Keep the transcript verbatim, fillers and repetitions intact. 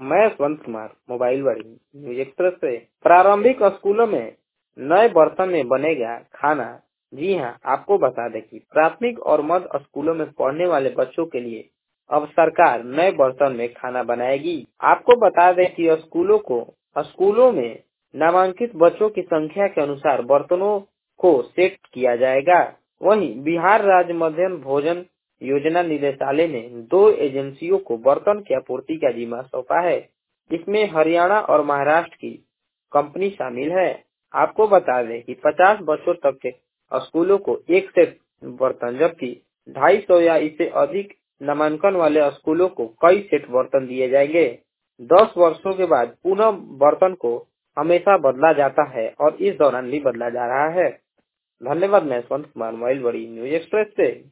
मैं Yashwant Kumar, mobile Vaani news express से। प्रारंभिक स्कूलों में नए बर्तन में बनेगा खाना। जी हां, आपको बता दें कि प्राथमिक और मध्य स्कूलों में पढ़ने वाले बच्चों के लिए अब सरकार नए बर्तन में खाना बनाएगी। आपको बता दें कि स्कूलों को स्कूलों में नामांकित बच्चों की संख्या के अनुसार बर्तनों को सेट किया जाएगा। वहीं बिहार राज्य मध्याह्न भोजन योजना निदेशालय ने दो एजेंसियों को बर्तन की आपूर्ति का जिम्मा सौंपा है। इसमें हरियाणा और महाराष्ट्र की कंपनी शामिल है। आपको बता दें कि पचास बच्चों तक के स्कूलों को एक सेट बर्तन, जबकि ढाई सौ या इससे अधिक नामांकन वाले स्कूलों को कई सेट बर्तन दिए जाएंगे। दस वर्षों के बाद पुनः बर्तन को हमेशा बदला जाता है और इस दौरान भी बदला जा रहा है। धन्यवाद। मैं Yashwant Kumar, mobile Vaani news express से।